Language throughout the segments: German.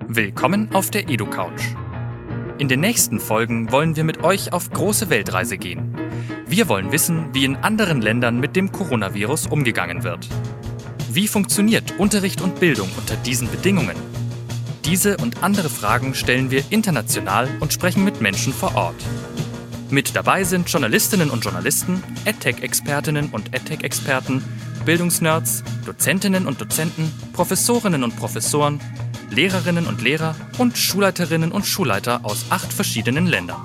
Willkommen auf der EduCouch. In den nächsten Folgen wollen wir mit euch auf große Weltreise gehen. Wir wollen wissen, wie in anderen Ländern mit dem Coronavirus umgegangen wird. Wie funktioniert Unterricht und Bildung unter diesen Bedingungen? Diese und andere Fragen stellen wir international und sprechen mit Menschen vor Ort. Mit dabei sind Journalistinnen und Journalisten, EdTech-Expertinnen und EdTech-Experten, Bildungsnerds, Dozentinnen und Dozenten, Professorinnen und Professoren, Lehrerinnen und Lehrer und Schulleiterinnen und Schulleiter aus 8 verschiedenen Ländern.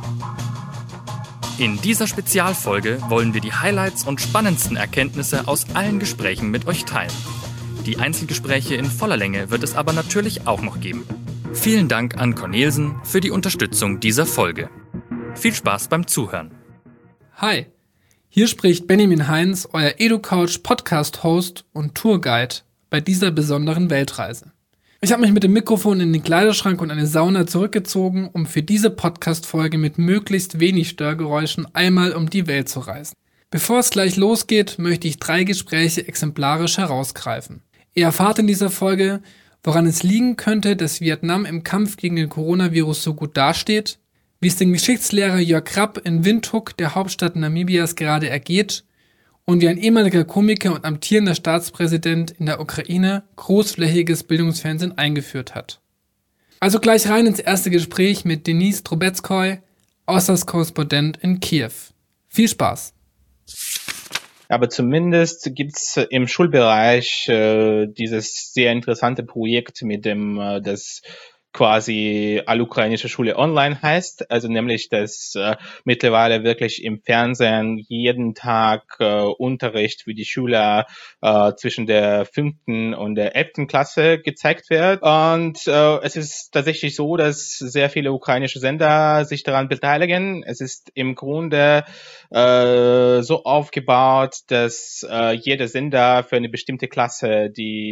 In dieser Spezialfolge wollen wir die Highlights und spannendsten Erkenntnisse aus allen Gesprächen mit euch teilen. Die Einzelgespräche in voller Länge wird es aber natürlich auch noch geben. Vielen Dank an Cornelsen für die Unterstützung dieser Folge. Viel Spaß beim Zuhören. Hi, hier spricht Benjamin Heinz, euer EduCouch Podcast-Host und Tourguide bei dieser besonderen Weltreise. Ich habe mich mit dem Mikrofon in den Kleiderschrank und eine Sauna zurückgezogen, um für diese Podcast-Folge mit möglichst wenig Störgeräuschen einmal um die Welt zu reisen. Bevor es gleich losgeht, möchte ich 3 Gespräche exemplarisch herausgreifen. Ihr erfahrt in dieser Folge, woran es liegen könnte, dass Vietnam im Kampf gegen den Coronavirus so gut dasteht, wie es dem Geschichtslehrer Jörg Rapp in Windhoek, der Hauptstadt Namibias, gerade ergeht und wie ein ehemaliger Komiker und amtierender Staatspräsident in der Ukraine großflächiges Bildungsfernsehen eingeführt hat. Also gleich rein ins erste Gespräch mit Denise Trubetskoy, Auslandskorrespondent in Kiew. Viel Spaß! Aber zumindest gibt's im Schulbereich dieses sehr interessante Projekt, mit dem das quasi Allukrainische Schule online heißt, also nämlich, dass mittlerweile wirklich im Fernsehen jeden Tag Unterricht für die Schüler zwischen der 5. und der 11. Klasse gezeigt wird. Und es ist tatsächlich so, dass sehr viele ukrainische Sender sich daran beteiligen. Es ist im Grunde so aufgebaut, dass jeder Sender für eine bestimmte Klasse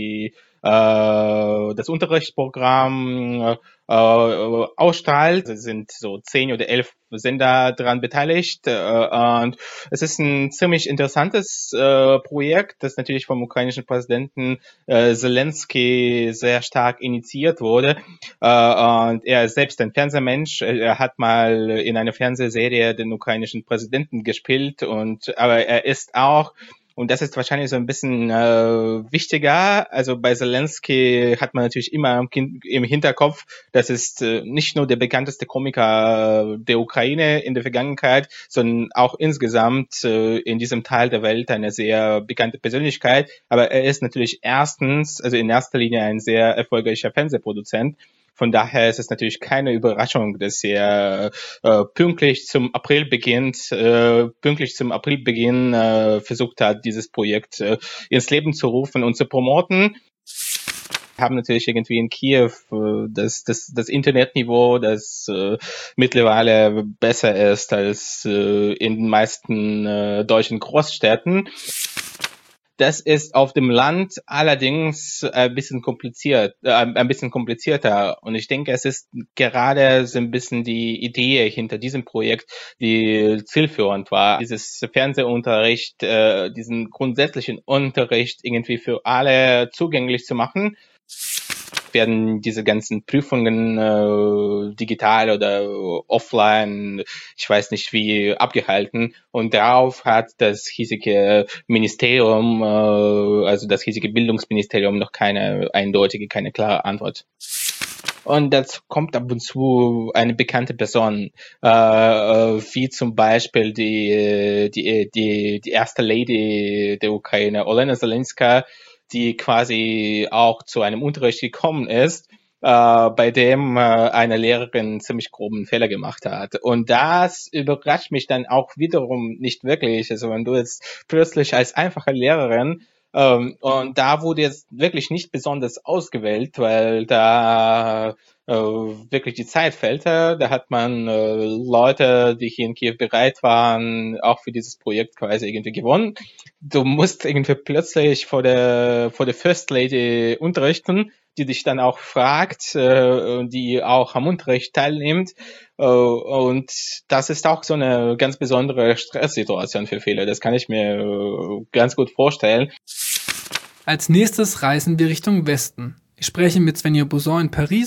das Unterrichtsprogramm ausstrahlt. Es sind so 10 oder 11 Sender daran beteiligt. Und es ist ein ziemlich interessantes Projekt, das natürlich vom ukrainischen Präsidenten Zelensky sehr stark initiiert wurde. Und er ist selbst ein Fernsehmensch. Er hat mal in einer Fernsehserie den ukrainischen Präsidenten gespielt. Aber er ist auch, und das ist wahrscheinlich so ein bisschen wichtiger. Also bei Zelensky hat man natürlich immer im Hinterkopf, das ist nicht nur der bekannteste Komiker der Ukraine in der Vergangenheit, sondern auch insgesamt in diesem Teil der Welt eine sehr bekannte Persönlichkeit. Aber er ist natürlich in erster Linie ein sehr erfolgreicher Fernsehproduzent. Von daher ist es natürlich keine Überraschung, dass er pünktlich zum Aprilbeginn versucht hat, dieses Projekt ins Leben zu rufen und zu promoten. Wir haben natürlich irgendwie in Kiew das Internetniveau, das mittlerweile besser ist als in den meisten deutschen Großstädten. Das ist auf dem Land allerdings ein bisschen komplizierter. Und ich denke, es ist gerade so ein bisschen die Idee hinter diesem Projekt, die zielführend war, dieses Fernsehunterricht, diesen grundsätzlichen Unterricht irgendwie für alle zugänglich zu machen. Werden diese ganzen Prüfungen digital oder offline, ich weiß nicht wie, abgehalten. Und darauf hat das hiesige Ministerium, also das hiesige Bildungsministerium, noch keine klare Antwort. Und dazu kommt ab und zu eine bekannte Person, wie zum Beispiel die erste Lady der Ukraine, Olena Zelenska, die quasi auch zu einem Unterricht gekommen ist, bei dem eine Lehrerin ziemlich groben Fehler gemacht hat. Und das überrascht mich dann auch wiederum nicht wirklich. Also wenn du jetzt plötzlich als einfache Lehrerin, und da wurde jetzt wirklich nicht besonders ausgewählt, weil da wirklich die Zeit fehlte. Da hat man Leute, die hier in Kiew bereit waren, auch für dieses Projekt quasi irgendwie gewonnen. Du musst irgendwie plötzlich vor der First Lady unterrichten, die dich dann auch fragt, die auch am Unterricht teilnimmt. Und das ist auch so eine ganz besondere Stresssituation für viele. Das kann ich mir ganz gut vorstellen. Als nächstes reisen wir Richtung Westen. Ich spreche mit Svenja Buzon in Paris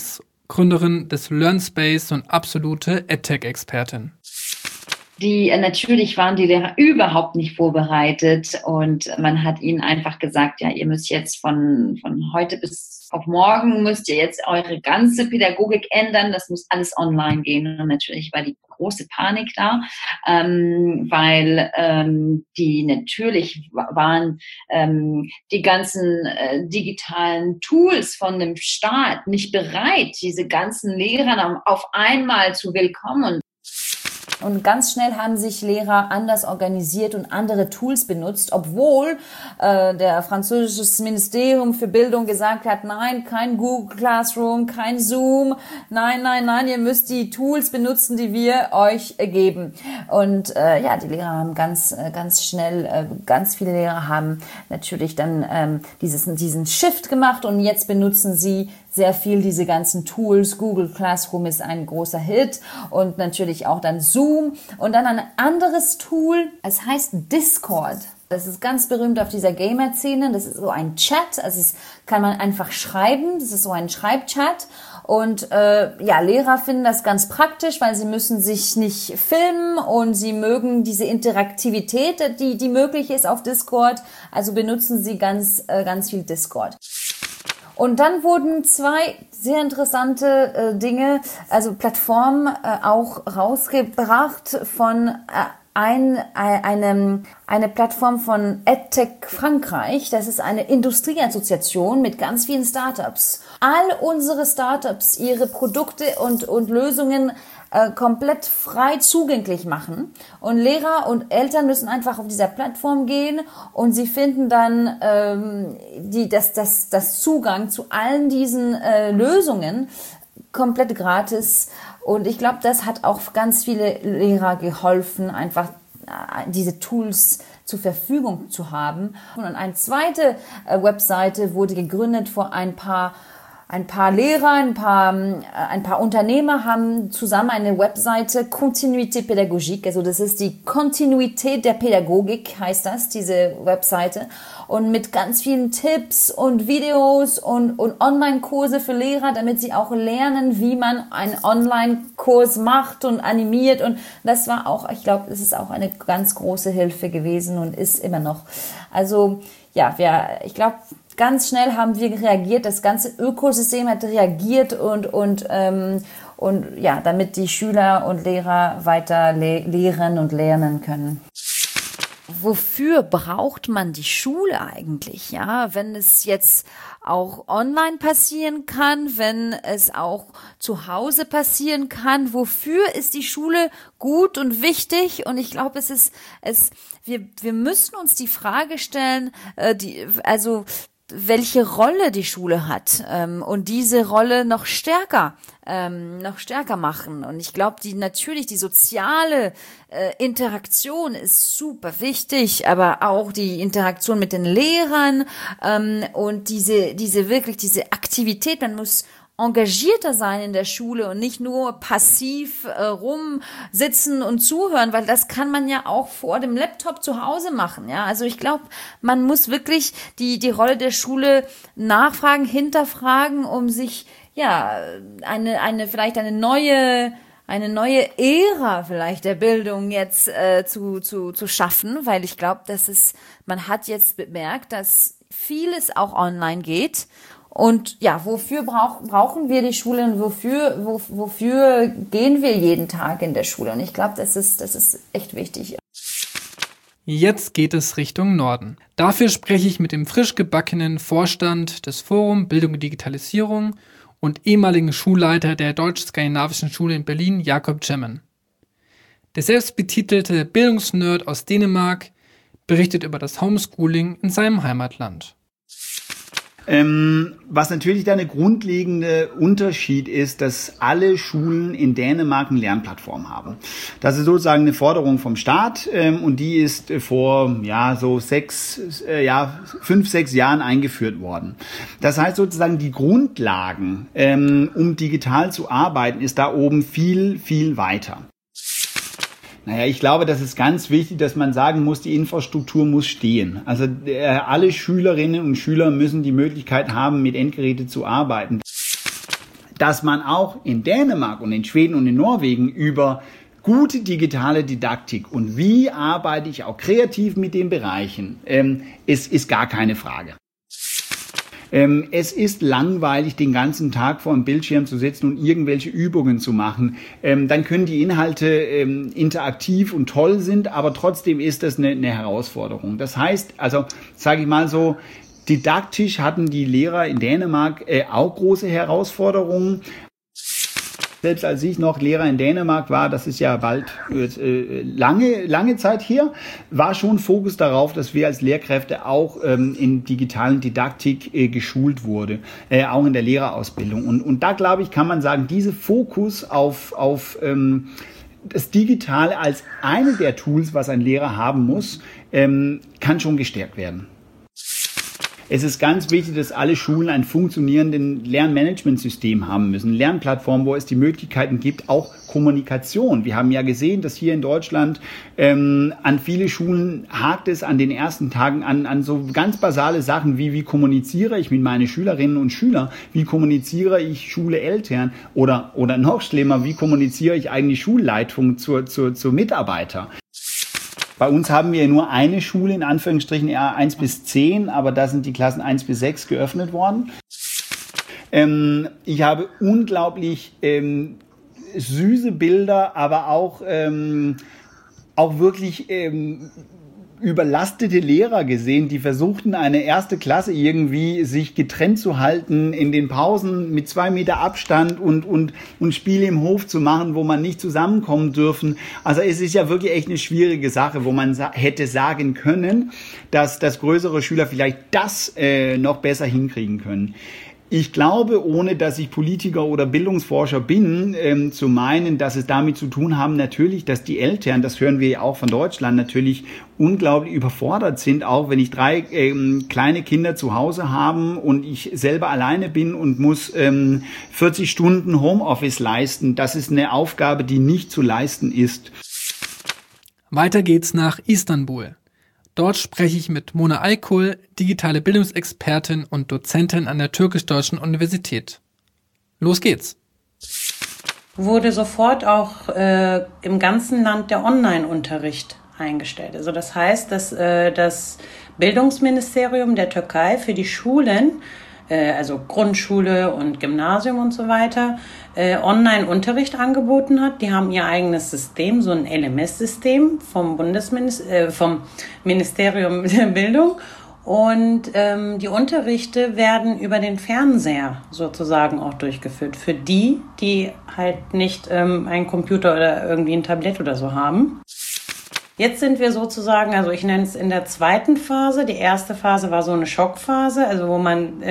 Gründerin des LearnSpace und absolute EdTech-Expertin. Natürlich waren die Lehrer überhaupt nicht vorbereitet und man hat ihnen einfach gesagt, ja, ihr müsst jetzt von heute bis auf morgen müsst ihr jetzt eure ganze Pädagogik ändern, das muss alles online gehen. Und natürlich war die große Panik da, weil die natürlich waren die ganzen digitalen Tools von dem Staat nicht bereit, diese ganzen Lehrer auf einmal zu willkommen. Und ganz schnell haben sich Lehrer anders organisiert und andere Tools benutzt, obwohl der französische Ministerium für Bildung gesagt hat, nein, kein Google Classroom, kein Zoom, nein, ihr müsst die Tools benutzen, die wir euch geben. Und die Lehrer haben ganz schnell, ganz viele Lehrer haben natürlich dann diesen Shift gemacht und jetzt benutzen sie sehr viel diese ganzen Tools. Google Classroom ist ein großer Hit und natürlich auch dann Zoom und dann ein anderes Tool, es heißt Discord. Das ist ganz berühmt auf dieser Gamer-Szene. Das ist so ein Chat, also es kann man einfach schreiben. Das ist so ein Schreibchat. Und Lehrer finden das ganz praktisch, weil sie müssen sich nicht filmen und sie mögen diese Interaktivität, die möglich ist auf Discord. Also benutzen sie ganz viel Discord. Und dann wurden zwei sehr interessante Dinge, also Plattformen auch rausgebracht von eine Plattform von EdTech Frankreich. Das ist eine Industrieassoziation mit ganz vielen Startups. All unsere Startups ihre Produkte und Lösungen komplett frei zugänglich machen. Und Lehrer und Eltern müssen einfach auf dieser Plattform gehen und sie finden dann das Zugang zu allen diesen Lösungen komplett gratis. Und ich glaube, das hat auch ganz viele Lehrer geholfen, einfach diese Tools zur Verfügung zu haben. Und eine zweite Webseite wurde gegründet vor ein paar Lehrer, ein paar Unternehmer haben zusammen eine Webseite Continuité Pédagogique, also das ist die Kontinuität der Pädagogik, heißt das, diese Webseite. Und mit ganz vielen Tipps und Videos und Online-Kurse für Lehrer, damit sie auch lernen, wie man einen Online-Kurs macht und animiert. Und das war auch, ich glaube, das ist auch eine ganz große Hilfe gewesen und ist immer noch. Also ich glaube, ganz schnell haben wir reagiert, das ganze Ökosystem hat reagiert und damit die Schüler und Lehrer weiter lehren und lernen können. Wofür braucht man die Schule eigentlich, ja? Wenn es jetzt auch online passieren kann, wenn es auch zu Hause passieren kann, wofür ist die Schule gut und wichtig? Und ich glaube, wir müssen uns die Frage stellen, welche Rolle die Schule hat und diese Rolle noch stärker machen. Und ich glaube, die soziale Interaktion ist super wichtig, aber auch die Interaktion mit den Lehrern und diese Aktivität, man muss engagierter sein in der Schule und nicht nur passiv rumsitzen und zuhören, weil das kann man ja auch vor dem Laptop zu Hause machen, ja. Also ich glaube, man muss wirklich die Rolle der Schule nachfragen, hinterfragen, um sich vielleicht eine neue Ära vielleicht der Bildung jetzt zu schaffen, weil ich glaube, man hat jetzt bemerkt, dass vieles auch online geht. Und wofür brauchen wir die Schule und wofür gehen wir jeden Tag in der Schule? Und ich glaube, das ist echt wichtig. Jetzt geht es Richtung Norden. Dafür spreche ich mit dem frisch gebackenen Vorstand des Forum Bildung und Digitalisierung und ehemaligen Schulleiter der Deutsch-Skandinavischen Schule in Berlin, Jakob Jemmen. Der selbstbetitelte Bildungsnerd aus Dänemark berichtet über das Homeschooling in seinem Heimatland. Was natürlich da eine grundlegende Unterschied ist, dass alle Schulen in Dänemark eine Lernplattform haben. Das ist sozusagen eine Forderung vom Staat und die ist vor 5-6 Jahren eingeführt worden. Das heißt sozusagen die Grundlagen, um digital zu arbeiten, ist da oben viel, viel weiter. Naja, ich glaube, das ist ganz wichtig, dass man sagen muss, die Infrastruktur muss stehen. Also alle Schülerinnen und Schüler müssen die Möglichkeit haben, mit Endgeräten zu arbeiten. dass man auch in Dänemark und in Schweden und in Norwegen über gute digitale Didaktik und wie arbeite ich auch kreativ mit den Bereichen, ist gar keine Frage. Es ist langweilig, den ganzen Tag vor dem Bildschirm zu sitzen und irgendwelche Übungen zu machen. Dann können die Inhalte interaktiv und toll sind, aber trotzdem ist das eine Herausforderung. Das heißt, also sage ich mal so, didaktisch hatten die Lehrer in Dänemark auch große Herausforderungen. Selbst als ich noch Lehrer in Dänemark war, das ist ja bald lange Zeit her, war schon Fokus darauf, dass wir als Lehrkräfte auch in digitalen Didaktik geschult wurde, auch in der Lehrerausbildung. Und da, glaube ich, kann man sagen, dieser Fokus auf das Digitale als eine der Tools, was ein Lehrer haben muss, kann schon gestärkt werden. Es ist ganz wichtig, dass alle Schulen ein funktionierendes Lernmanagementsystem haben müssen. Lernplattformen, wo es die Möglichkeiten gibt, auch Kommunikation. Wir haben ja gesehen, dass hier in Deutschland an viele Schulen hakt es an den ersten Tagen an so ganz basale Sachen wie kommuniziere ich mit meinen Schülerinnen und Schülern, wie kommuniziere ich Schule-Eltern oder noch schlimmer, wie kommuniziere ich eigentlich Schulleitung zur Mitarbeiter. Bei uns haben wir nur eine Schule, in Anführungsstrichen eher 1 bis 10, aber da sind die Klassen 1 bis 6 geöffnet worden. Ich habe unglaublich süße Bilder, aber auch wirklich überlastete Lehrer gesehen, die versuchten, eine erste Klasse irgendwie sich getrennt zu halten, in den Pausen mit 2 Meter Abstand und Spiele im Hof zu machen, wo man nicht zusammenkommen dürfen. Also es ist ja wirklich echt eine schwierige Sache, wo man hätte sagen können, dass größere Schüler vielleicht das noch besser hinkriegen können. Ich glaube, ohne dass ich Politiker oder Bildungsforscher bin, zu meinen, dass es damit zu tun haben, natürlich, dass die Eltern, das hören wir ja auch von Deutschland, natürlich unglaublich überfordert sind, auch wenn ich 3 kleine Kinder zu Hause habe und ich selber alleine bin und muss 40 Stunden Homeoffice leisten. Das ist eine Aufgabe, die nicht zu leisten ist. Weiter geht's nach Istanbul. Dort spreche ich mit Mona Aykul, digitale Bildungsexpertin und Dozentin an der Türkisch-Deutschen Universität. Los geht's! Wurde sofort auch im ganzen Land der Online-Unterricht eingestellt. Also das heißt, dass das Bildungsministerium der Türkei für die Schulen, also Grundschule und Gymnasium und so weiter, Online-Unterricht angeboten hat. Die haben ihr eigenes System, so ein LMS-System vom Ministerium der Bildung. Und die Unterrichte werden über den Fernseher sozusagen auch durchgeführt. Für die halt nicht einen Computer oder irgendwie ein Tablet oder so haben. Jetzt sind wir sozusagen, also ich nenne es in der zweiten Phase. Die erste Phase war so eine Schockphase, also wo man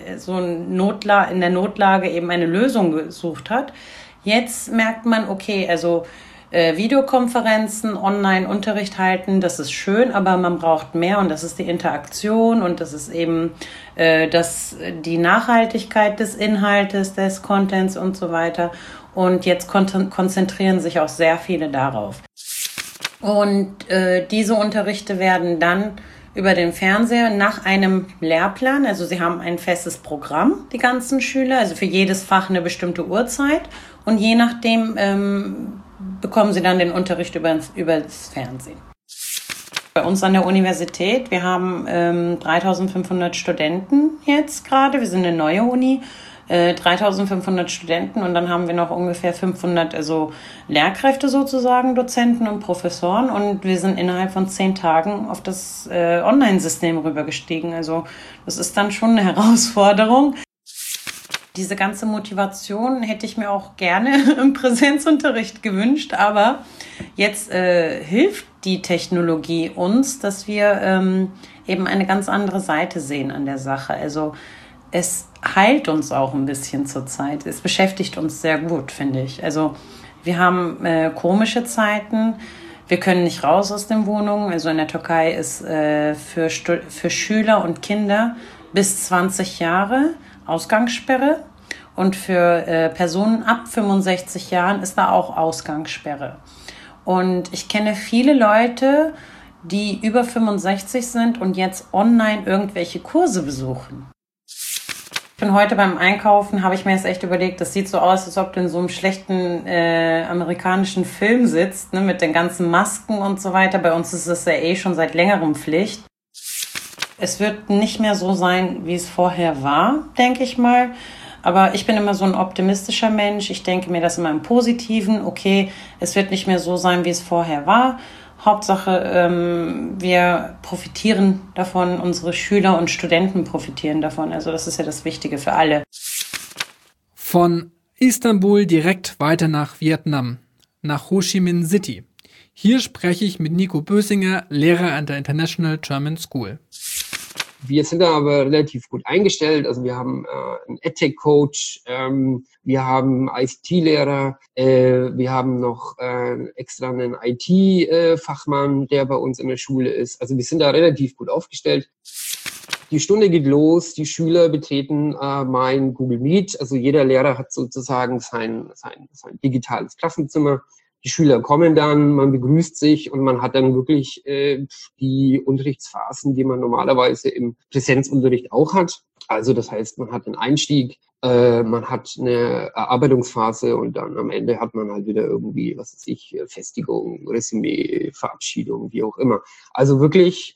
in der Notlage eben eine Lösung gesucht hat. Jetzt merkt man, okay, also Videokonferenzen, Online-Unterricht halten, das ist schön, aber man braucht mehr und das ist die Interaktion und das ist eben die Nachhaltigkeit des Inhaltes, des Contents und so weiter. Und jetzt konzentrieren sich auch sehr viele darauf. Und diese Unterrichte werden dann über den Fernseher nach einem Lehrplan, also sie haben ein festes Programm, die ganzen Schüler, also für jedes Fach eine bestimmte Uhrzeit und je nachdem bekommen sie dann den Unterricht über das Fernsehen. Bei uns an der Universität, wir haben 3.500 Studenten jetzt gerade, wir sind eine neue Uni, 3.500 Studenten und dann haben wir noch ungefähr 500 also Lehrkräfte sozusagen, Dozenten und Professoren und wir sind innerhalb von 10 Tagen auf das Online-System rübergestiegen. Also das ist dann schon eine Herausforderung. Diese ganze Motivation hätte ich mir auch gerne im Präsenzunterricht gewünscht, aber jetzt hilft die Technologie uns, dass wir eben eine ganz andere Seite sehen an der Sache. Also es heilt uns auch ein bisschen zurzeit. Es beschäftigt uns sehr gut, finde ich. Also wir haben komische Zeiten. Wir können nicht raus aus den Wohnungen. Also in der Türkei ist für Schüler und Kinder bis 20 Jahre Ausgangssperre. Und für Personen ab 65 Jahren ist da auch Ausgangssperre. Und ich kenne viele Leute, die über 65 sind und jetzt online irgendwelche Kurse besuchen. Ich bin heute beim Einkaufen, habe ich mir jetzt echt überlegt, das sieht so aus, als ob du in so einem schlechten amerikanischen Film sitzt, ne, mit den ganzen Masken und so weiter. Bei uns ist es ja schon seit längerem Pflicht. Es wird nicht mehr so sein, wie es vorher war, denke ich mal. Aber ich bin immer so ein optimistischer Mensch. Ich denke mir das immer im Positiven. Okay, es wird nicht mehr so sein, wie es vorher war. Hauptsache, wir profitieren davon, unsere Schüler und Studenten profitieren davon. Also das ist ja das Wichtige für alle. Von Istanbul direkt weiter nach Vietnam, nach Ho Chi Minh City. Hier spreche ich mit Nico Bösinger, Lehrer an der International German School. Wir sind da aber relativ gut eingestellt. Also wir haben einen EdTech-Coach, wir haben ICT-Lehrer, wir haben noch extra einen IT-Fachmann, der bei uns in der Schule ist. Also wir sind da relativ gut aufgestellt. Die Stunde geht los, die Schüler betreten mein Google Meet. Also jeder Lehrer hat sozusagen sein digitales Klassenzimmer. Die Schüler kommen dann, man begrüßt sich und man hat dann wirklich die Unterrichtsphasen, die man normalerweise im Präsenzunterricht auch hat. Also das heißt, man hat einen Einstieg, man hat eine Erarbeitungsphase und dann am Ende hat man halt wieder irgendwie, was weiß ich, Festigung, Resümee, Verabschiedung, wie auch immer. Also wirklich,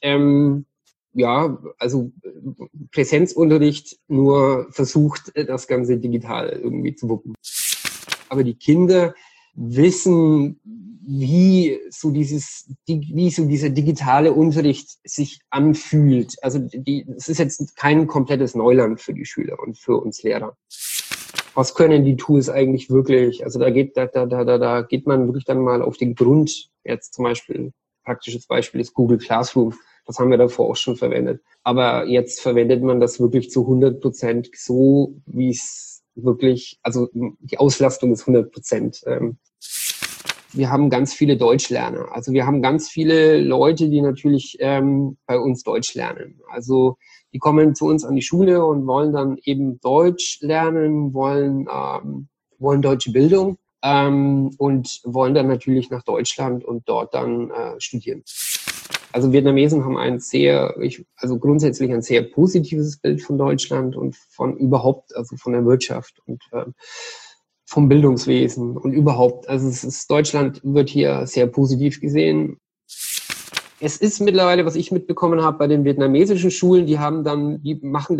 Präsenzunterricht, nur versucht, das Ganze digital irgendwie zu wuppen. Aber die Kinder wissen, wie so dieser digitale Unterricht sich anfühlt. Also es ist jetzt kein komplettes Neuland für die Schüler und für uns Lehrer. Was können die Tools eigentlich wirklich? Also da geht man wirklich dann mal auf den Grund. Jetzt zum Beispiel, praktisches Beispiel ist Google Classroom. Das haben wir davor auch schon verwendet. Aber jetzt verwendet man das wirklich zu 100% so, wie es wirklich, also die Auslastung ist 100%. Wir haben ganz viele Deutschlerner. Also wir haben ganz viele Leute, die natürlich bei uns Deutsch lernen. Also die kommen zu uns an die Schule und wollen dann eben Deutsch lernen, wollen deutsche Bildung und wollen dann natürlich nach Deutschland und dort dann studieren. Also Vietnamesen haben grundsätzlich ein sehr positives Bild von Deutschland und von überhaupt, also von der Wirtschaft und vom Bildungswesen und überhaupt. Also Deutschland wird hier sehr positiv gesehen. Es ist mittlerweile, was ich mitbekommen habe bei den vietnamesischen Schulen, die machen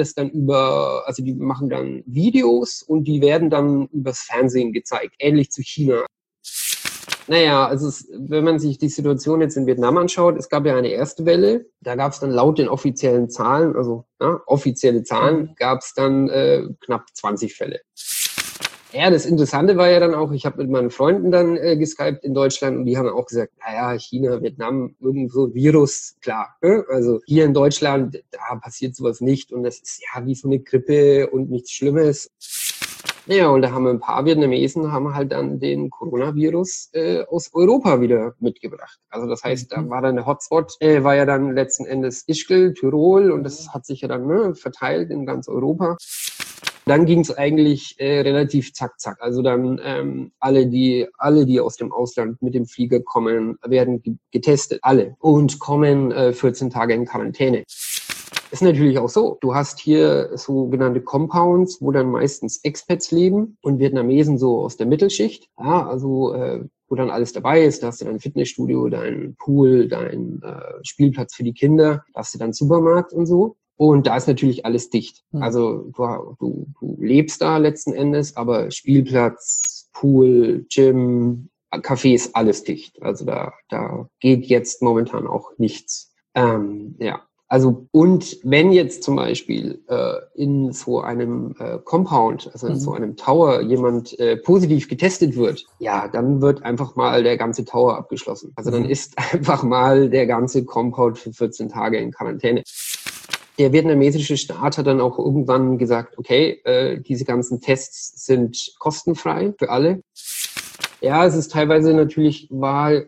dann Videos und die werden dann übers Fernsehen gezeigt, ähnlich zu China. Naja, also wenn man sich die Situation jetzt in Vietnam anschaut, es gab ja eine erste Welle, da gab es dann laut den offiziellen Zahlen, offizielle Zahlen, gab es dann knapp 20 Fälle. Ja, das Interessante war ja dann auch, ich habe mit meinen Freunden dann geskypt in Deutschland und die haben auch gesagt, naja, China, Vietnam, irgendwo Virus, klar. Ne? Also hier in Deutschland, da passiert sowas nicht und das ist ja wie so eine Grippe und nichts Schlimmes. Ja, und da haben ein paar Vietnamesen halt dann den Coronavirus aus Europa wieder mitgebracht. Also das heißt, da war dann der Hotspot, war ja dann letzten Endes Ischgl, Tirol und das hat sich ja dann verteilt in ganz Europa. Dann ging es eigentlich relativ zack. Also dann alle, die aus dem Ausland mit dem Flieger kommen, werden getestet, alle, und kommen 14 Tage in Quarantäne. Ist natürlich auch so. Du hast hier sogenannte Compounds, wo dann meistens Expats leben und Vietnamesen so aus der Mittelschicht. Ja, also wo dann alles dabei ist. Da hast du dein Fitnessstudio, dein Pool, dein Spielplatz für die Kinder, da hast du dann Supermarkt und so. Und da ist natürlich alles dicht. Also du lebst da letzten Endes, aber Spielplatz, Pool, Gym, Café ist alles dicht. Also da geht jetzt momentan auch nichts. Also, und wenn jetzt zum Beispiel in so einem Compound, also in so einem Tower, jemand positiv getestet wird, ja, dann wird einfach mal der ganze Tower abgeschlossen. Also dann ist einfach mal der ganze Compound für 14 Tage in Quarantäne. Der vietnamesische Staat hat dann auch irgendwann gesagt, okay, diese ganzen Tests sind kostenfrei für alle. Ja, es ist teilweise natürlich war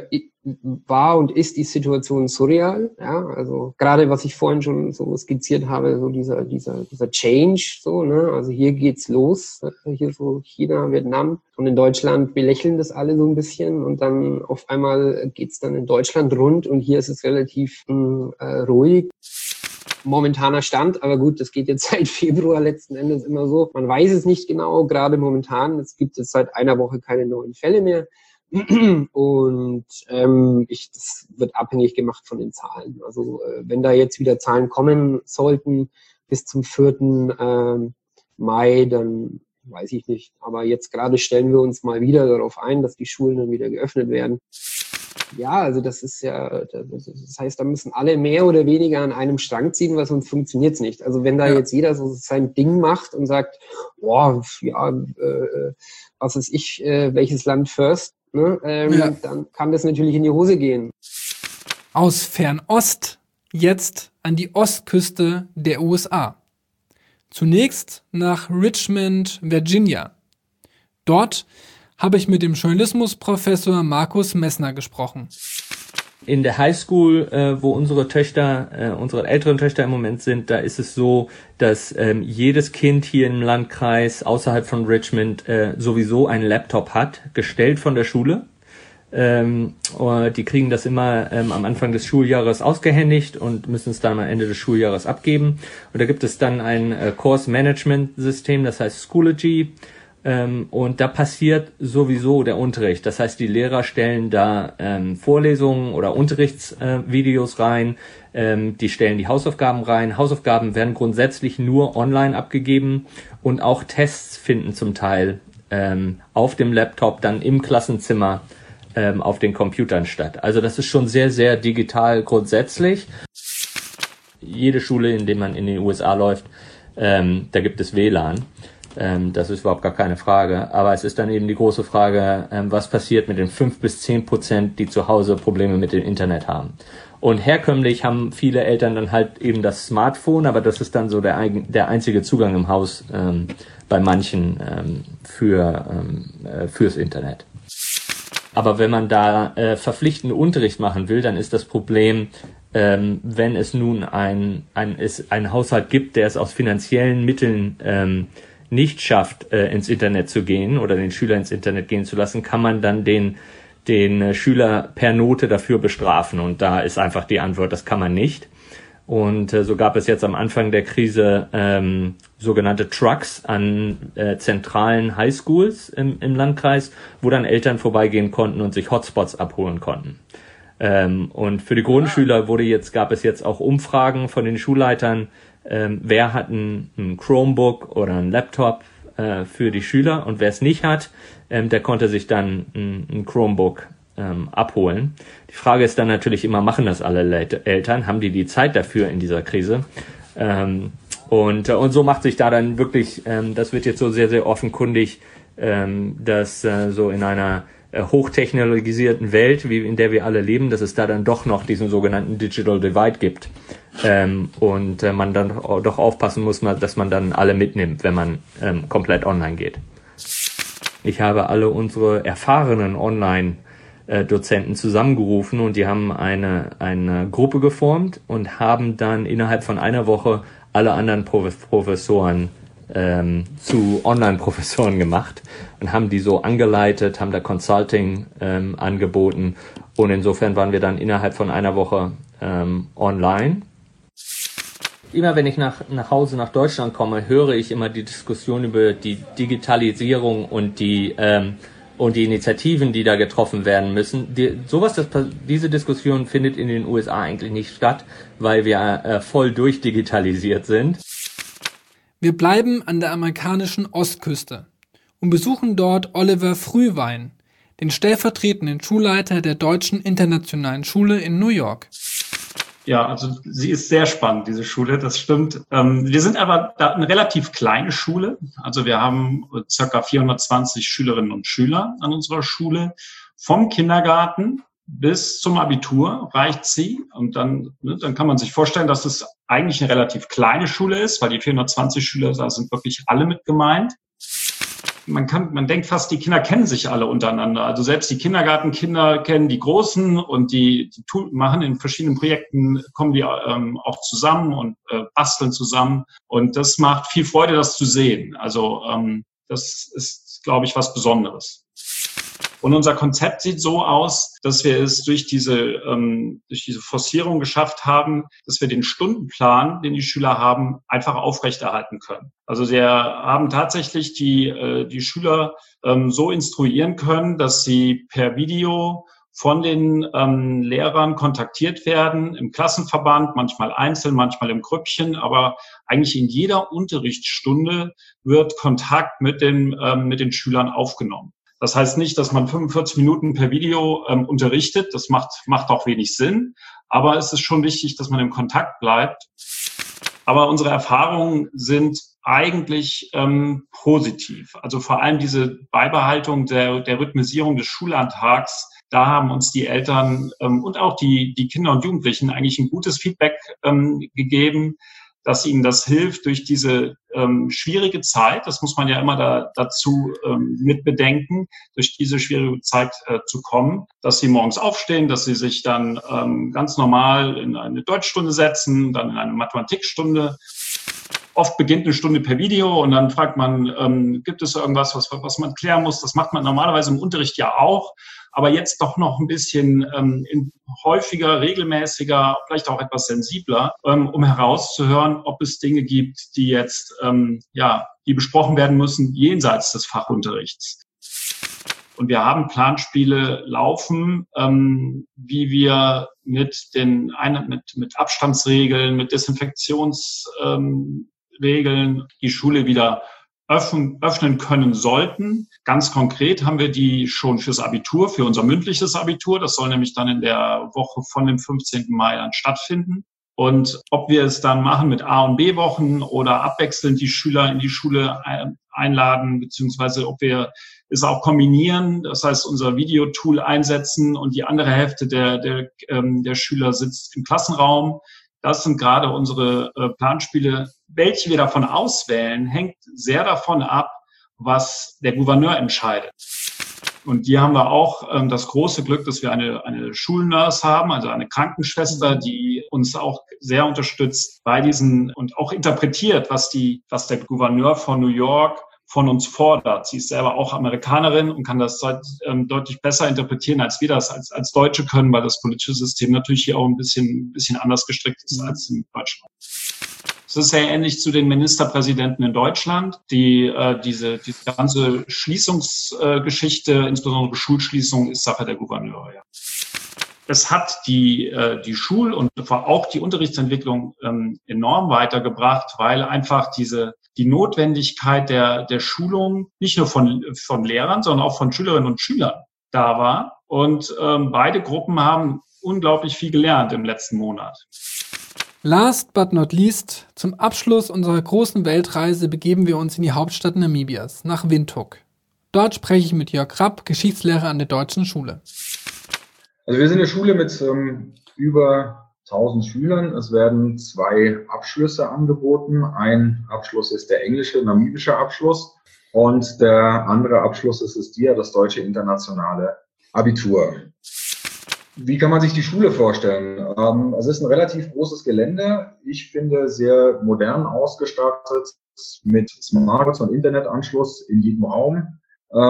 und ist die Situation surreal, ja, also gerade was ich vorhin schon so skizziert habe, so dieser Change, so, ne, also hier geht's los, hier so China, Vietnam, und in Deutschland belächeln das alle so ein bisschen und dann auf einmal geht's dann in Deutschland rund und hier ist es relativ ruhig. momentaner Stand, aber gut, das geht jetzt seit Februar letzten Endes immer so. Man weiß es nicht genau, gerade momentan. Es gibt jetzt seit einer Woche keine neuen Fälle mehr. Und das wird abhängig gemacht von den Zahlen. Also wenn da jetzt wieder Zahlen kommen sollten bis zum 4. Mai, dann weiß ich nicht. Aber jetzt gerade stellen wir uns mal wieder darauf ein, dass die Schulen dann wieder geöffnet werden. Ja, also das heißt, da müssen alle mehr oder weniger an einem Strang ziehen, weil sonst funktioniert es nicht. Also wenn da jetzt jeder so sein Ding macht und sagt, was weiß ich, welches Land first, ne, dann kann das natürlich in die Hose gehen. Aus Fernost jetzt an die Ostküste der USA. Zunächst nach Richmond, Virginia. Dort habe ich mit dem Journalismusprofessor Markus Messner gesprochen. In der Highschool, wo unsere älteren Töchter im Moment sind, da ist es so, dass jedes Kind hier im Landkreis außerhalb von Richmond sowieso einen Laptop hat, gestellt von der Schule. Die kriegen das immer am Anfang des Schuljahres ausgehändigt und müssen es dann am Ende des Schuljahres abgeben. Und da gibt es dann ein Course-Management-System, das heißt Schoology. Und da passiert sowieso der Unterricht. Das heißt, die Lehrer stellen da Vorlesungen oder Unterrichtsvideos rein, die stellen die Hausaufgaben rein. Hausaufgaben werden grundsätzlich nur online abgegeben und auch Tests finden zum Teil auf dem Laptop dann im Klassenzimmer auf den Computern statt. Also das ist schon sehr, sehr digital grundsätzlich. Jede Schule, in der man in den USA läuft, da gibt es WLAN. Das ist überhaupt gar keine Frage. Aber es ist dann eben die große Frage, was passiert mit den 5-10%, die zu Hause Probleme mit dem Internet haben. Und herkömmlich haben viele Eltern dann halt eben das Smartphone, aber das ist dann so der einzige Zugang im Haus bei manchen fürs Internet. Aber wenn man da verpflichtenden Unterricht machen will, dann ist das Problem, wenn es nun einen Haushalt gibt, der es aus finanziellen Mitteln nicht schafft, ins Internet zu gehen oder den Schüler ins Internet gehen zu lassen, kann man dann den Schüler per Note dafür bestrafen. Und da ist einfach die Antwort, das kann man nicht. Und so gab es jetzt am Anfang der Krise sogenannte Trucks an zentralen Highschools im Landkreis, wo dann Eltern vorbeigehen konnten und sich Hotspots abholen konnten. Und für die Grundschüler gab es jetzt auch Umfragen von den Schulleitern, wer hat ein Chromebook oder ein Laptop für die Schüler, und wer es nicht hat, der konnte sich dann ein Chromebook abholen. Die Frage ist dann natürlich immer, machen das alle Eltern? Haben die Zeit dafür in dieser Krise? Und so macht sich da dann wirklich, das wird jetzt so sehr, sehr offenkundig, dass so in einer hochtechnologisierten Welt, wie in der wir alle leben, dass es da dann doch noch diesen sogenannten Digital Divide gibt. Und man dann doch aufpassen muss, dass man dann alle mitnimmt, wenn man komplett online geht. Ich habe alle unsere erfahrenen Online-Dozenten zusammengerufen und die haben eine Gruppe geformt und haben dann innerhalb von einer Woche alle anderen Professoren zu Online-Professoren gemacht und haben die so angeleitet, haben da Consulting angeboten, und insofern waren wir dann innerhalb von einer Woche online. Immer wenn ich nach Hause nach Deutschland komme, höre ich immer die Diskussion über die Digitalisierung und die Initiativen, die da getroffen werden müssen. Diese Diskussion findet in den USA eigentlich nicht statt, weil wir voll durchdigitalisiert sind. Wir bleiben an der amerikanischen Ostküste und besuchen dort Oliver Frühwein, den stellvertretenden Schulleiter der Deutschen Internationalen Schule in New York. Ja, also sie ist sehr spannend, diese Schule, das stimmt. Wir sind aber eine relativ kleine Schule. Also wir haben ca. 420 Schülerinnen und Schüler an unserer Schule. Vom Kindergarten bis zum Abitur reicht sie. Und dann kann man sich vorstellen, dass es eigentlich eine relativ kleine Schule ist, weil die 420 Schüler, da sind wirklich alle mit gemeint. Man denkt fast, die Kinder kennen sich alle untereinander. Also selbst die Kindergartenkinder kennen die Großen, und die machen in verschiedenen Projekten, kommen die auch zusammen und basteln zusammen. Und das macht viel Freude, das zu sehen. Also das ist, glaube ich, was Besonderes. Und unser Konzept sieht so aus, dass wir es durch diese Forcierung geschafft haben, dass wir den Stundenplan, den die Schüler haben, einfach aufrechterhalten können. Also wir haben tatsächlich die Schüler so instruieren können, dass sie per Video von den Lehrern kontaktiert werden, im Klassenverband, manchmal einzeln, manchmal im Grüppchen, aber eigentlich in jeder Unterrichtsstunde wird Kontakt mit den Schülern aufgenommen. Das heißt nicht, dass man 45 Minuten per Video unterrichtet, das macht auch wenig Sinn, aber es ist schon wichtig, dass man im Kontakt bleibt. Aber unsere Erfahrungen sind eigentlich positiv. Also vor allem diese Beibehaltung der Rhythmisierung des Schullandtags, da haben uns die Eltern und auch die Kinder und Jugendlichen eigentlich ein gutes Feedback gegeben, dass ihnen das hilft, durch diese schwierige Zeit, das muss man ja immer dazu mit bedenken, durch diese schwierige Zeit zu kommen, dass sie morgens aufstehen, dass sie sich dann ganz normal in eine Deutschstunde setzen, dann in eine Mathematikstunde. Oft beginnt eine Stunde per Video und dann fragt man, gibt es irgendwas, was man klären muss? Das macht man normalerweise im Unterricht ja auch, aber jetzt doch noch ein bisschen häufiger, regelmäßiger, vielleicht auch etwas sensibler, um herauszuhören, ob es Dinge gibt, die jetzt die besprochen werden müssen jenseits des Fachunterrichts. Und wir haben Planspiele laufen, wie wir mit Abstandsregeln, mit Desinfektionsregeln die Schule wieder öffnen können sollten. Ganz konkret haben wir die schon fürs Abitur, für unser mündliches Abitur. Das soll nämlich dann in der Woche von dem 15. Mai dann stattfinden. Und ob wir es dann machen mit A- und B-Wochen oder abwechselnd die Schüler in die Schule einladen, beziehungsweise ob wir es auch kombinieren, das heißt unser Videotool einsetzen und die andere Hälfte der Schüler sitzt im Klassenraum. Das sind gerade unsere Planspiele. Welche wir davon auswählen, hängt sehr davon ab, was der Gouverneur entscheidet. Und hier haben wir auch das große Glück, dass wir eine Schulnurse haben, also eine Krankenschwester, die uns auch sehr unterstützt bei diesen und auch interpretiert, was der Gouverneur von New York von uns fordert. Sie ist selber auch Amerikanerin und kann das deutlich besser interpretieren, als wir das als Deutsche können, weil das politische System natürlich hier auch ein bisschen anders gestrickt ist als in Deutschland. Es ist sehr ähnlich zu den Ministerpräsidenten in Deutschland, die diese ganze Schließungsgeschichte, insbesondere Schulschließung, ist Sache der Gouverneure. Ja. Es hat die Schul- und auch die Unterrichtsentwicklung enorm weitergebracht, weil einfach die Notwendigkeit der Schulung nicht nur von Lehrern, sondern auch von Schülerinnen und Schülern da war. Und beide Gruppen haben unglaublich viel gelernt im letzten Monat. Last but not least, zum Abschluss unserer großen Weltreise begeben wir uns in die Hauptstadt Namibias, nach Windhoek. Dort spreche ich mit Jörg Rapp, Geschichtslehrer an der Deutschen Schule. Also wir sind eine Schule mit über 1000 Schülern. Es werden 2 Abschlüsse angeboten. Ein Abschluss ist der englische, namibische Abschluss und der andere Abschluss ist das DIA, das deutsche internationale Abitur. Wie kann man sich die Schule vorstellen? Es ist ein relativ großes Gelände. Ich finde sehr modern ausgestattet mit Smartphones und Internetanschluss in jedem Raum.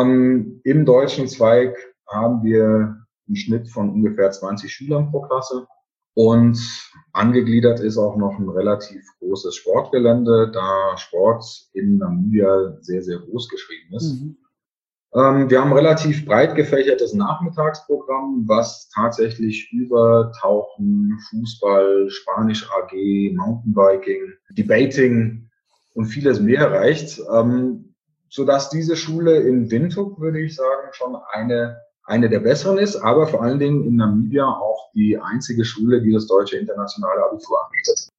Im deutschen Zweig haben wir einen Schnitt von ungefähr 20 Schülern pro Klasse. Und angegliedert ist auch noch ein relativ großes Sportgelände, da Sport in Namibia sehr, sehr groß geschrieben ist. Mhm. Wir haben ein relativ breit gefächertes Nachmittagsprogramm, was tatsächlich über Tauchen, Fußball, Spanisch AG, Mountainbiking, Debating und vieles mehr reicht, sodass diese Schule in Windhoek, würde ich sagen, schon eine der besseren ist, aber vor allen Dingen in Namibia auch die einzige Schule, die das deutsche internationale Abitur anbietet.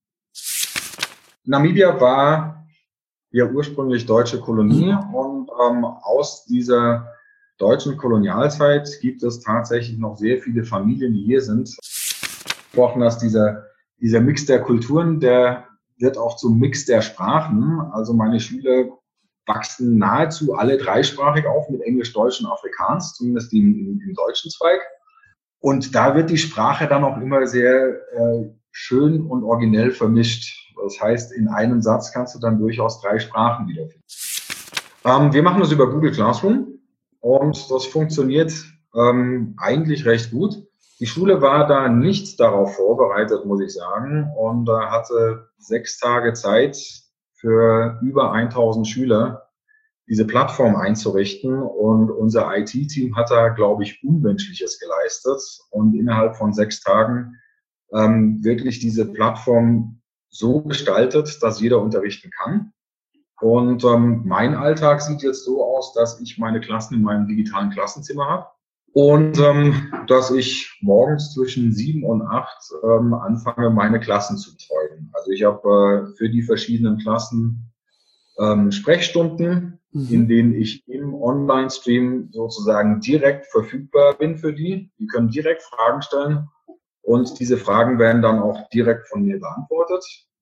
Namibia war ja ursprünglich deutsche Kolonie und aus dieser deutschen Kolonialzeit gibt es tatsächlich noch sehr viele Familien, die hier sind. Gesprochen hast, dieser Mix der Kulturen, der wird auch zum Mix der Sprachen. Also meine Schüler wachsen nahezu alle dreisprachig auf mit Englisch, Deutsch und Afrikaans, zumindest im deutschen Zweig. Und da wird die Sprache dann auch immer sehr schön und originell vermischt. Das heißt, in einem Satz kannst du dann durchaus 3 Sprachen wiederfinden. Wir machen das über Google Classroom. und das funktioniert eigentlich recht gut. Die Schule war da nicht darauf vorbereitet, muss ich sagen, und hatte 6 Tage Zeit für über 1000 Schüler diese Plattform einzurichten, und unser IT-Team hat da, glaube ich, Unmenschliches geleistet und innerhalb von 6 Tagen wirklich diese Plattform so gestaltet, dass jeder unterrichten kann. Und mein Alltag sieht jetzt so aus, dass ich meine Klassen in meinem digitalen Klassenzimmer habe und dass ich morgens zwischen 7 und 8 anfange, meine Klassen zu betreuen. Also ich habe für die verschiedenen Klassen Sprechstunden, in denen ich im Online-Stream sozusagen direkt verfügbar bin für die. Die können direkt Fragen stellen und diese Fragen werden dann auch direkt von mir beantwortet.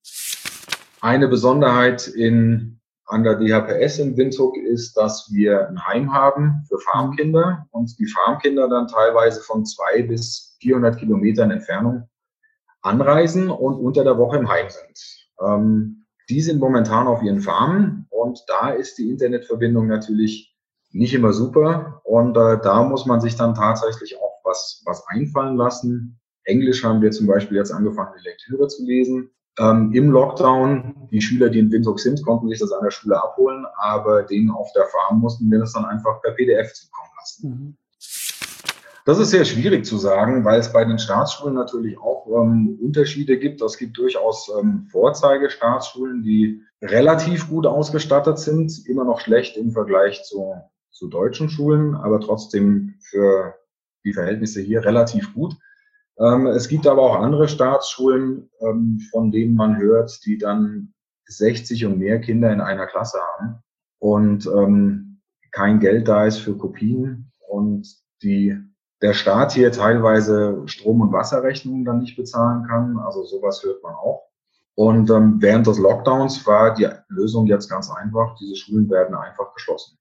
Eine Besonderheit an der DHPS in Windhoek ist, dass wir ein Heim haben für Farmkinder und die Farmkinder dann teilweise von 200 bis 400 Kilometern Entfernung anreisen und unter der Woche im Heim sind. Die sind momentan auf ihren Farmen und da ist die Internetverbindung natürlich nicht immer super und da muss man sich dann tatsächlich auch was einfallen lassen. Englisch haben wir zum Beispiel jetzt angefangen, die Lektüre zu lesen. Im Lockdown, die Schüler, die in Windhoek sind, konnten sich das an der Schule abholen, aber denen auf der Farm mussten wir das dann einfach per PDF zukommen lassen. Das ist sehr schwierig zu sagen, weil es bei den Staatsschulen natürlich auch Unterschiede gibt. Es gibt durchaus Vorzeigestaatssschulen, die relativ gut ausgestattet sind, immer noch schlecht im Vergleich zu deutschen Schulen, aber trotzdem für die Verhältnisse hier relativ gut. Es gibt aber auch andere Staatsschulen, von denen man hört, die dann 60 und mehr Kinder in einer Klasse haben und kein Geld da ist für Kopien und der Staat hier teilweise Strom- und Wasserrechnungen dann nicht bezahlen kann. Also sowas hört man auch. Und während des Lockdowns war die Lösung jetzt ganz einfach. Diese Schulen werden einfach geschlossen.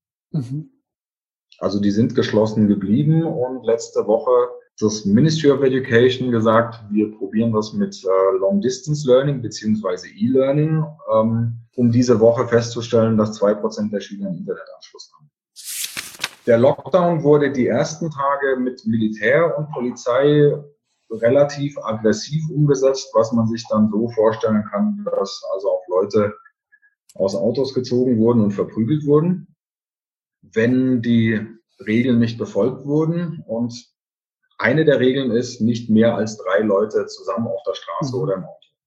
Also die sind geschlossen geblieben und letzte Woche das Ministry of Education gesagt, wir probieren das mit Long-Distance Learning beziehungsweise E-Learning, um diese Woche festzustellen, dass 2% der Schüler einen Internetanschluss haben. Der Lockdown wurde die ersten Tage mit Militär und Polizei relativ aggressiv umgesetzt, was man sich dann so vorstellen kann, dass also auch Leute aus Autos gezogen wurden und verprügelt wurden, wenn die Regeln nicht befolgt wurden. Und eine der Regeln ist, nicht mehr als 3 Leute zusammen auf der Straße oder im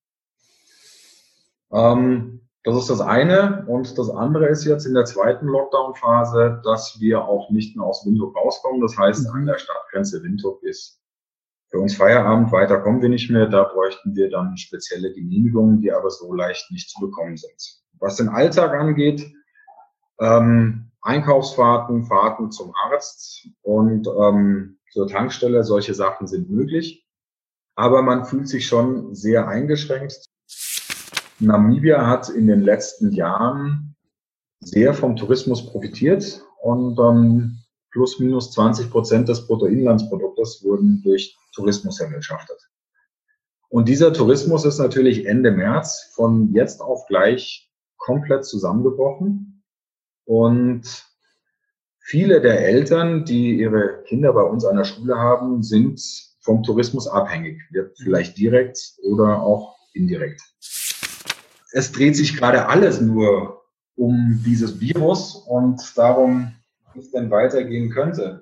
Auto. Das ist das eine. Und das andere ist jetzt in der zweiten Lockdown-Phase, dass wir auch nicht mehr aus Windhoek rauskommen. Das heißt, an der Stadtgrenze Windhoek ist für uns Feierabend. Weiter kommen wir nicht mehr. Da bräuchten wir dann spezielle Genehmigungen, die aber so leicht nicht zu bekommen sind. Was den Alltag angeht, Einkaufsfahrten, Fahrten zum Arzt und zur Tankstelle, solche Sachen sind möglich. Aber man fühlt sich schon sehr eingeschränkt. Namibia hat in den letzten Jahren sehr vom Tourismus profitiert und plus minus 20% des Bruttoinlandsproduktes wurden durch Tourismus erwirtschaftet. Und dieser Tourismus ist natürlich Ende März von jetzt auf gleich komplett zusammengebrochen. Und viele der Eltern, die ihre Kinder bei uns an der Schule haben, sind vom Tourismus abhängig. Vielleicht direkt oder auch indirekt. Es dreht sich gerade alles nur um dieses Virus und darum, wie es denn weitergehen könnte.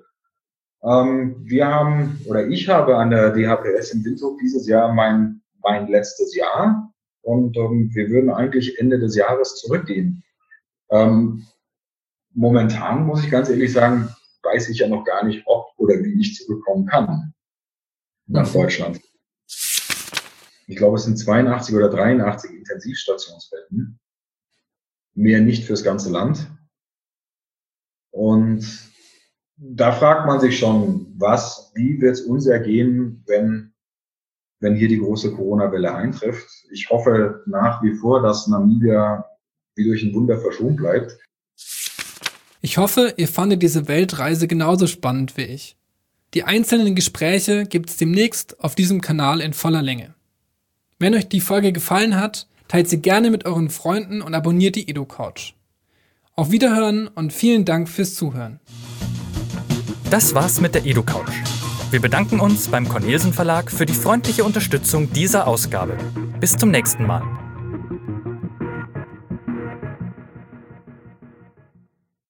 Ich habe an der DHPS in Windhoek dieses Jahr mein letztes Jahr und wir würden eigentlich Ende des Jahres zurückgehen. Momentan, muss ich ganz ehrlich sagen, weiß ich ja noch gar nicht, ob oder wie ich zurückkommen kann nach Deutschland. Ich glaube, es sind 82 oder 83 Intensivstationsbetten. Mehr nicht fürs ganze Land. Und da fragt man sich schon, wie wird es uns ergehen, wenn hier die große Corona-Welle eintrifft. Ich hoffe nach wie vor, dass Namibia wie durch ein Wunder verschont bleibt. Ich hoffe, ihr fandet diese Weltreise genauso spannend wie ich. Die einzelnen Gespräche gibt es demnächst auf diesem Kanal in voller Länge. Wenn euch die Folge gefallen hat, teilt sie gerne mit euren Freunden und abonniert die EduCouch. Auf Wiederhören und vielen Dank fürs Zuhören. Das war's mit der EduCouch. Wir bedanken uns beim Cornelsen Verlag für die freundliche Unterstützung dieser Ausgabe. Bis zum nächsten Mal.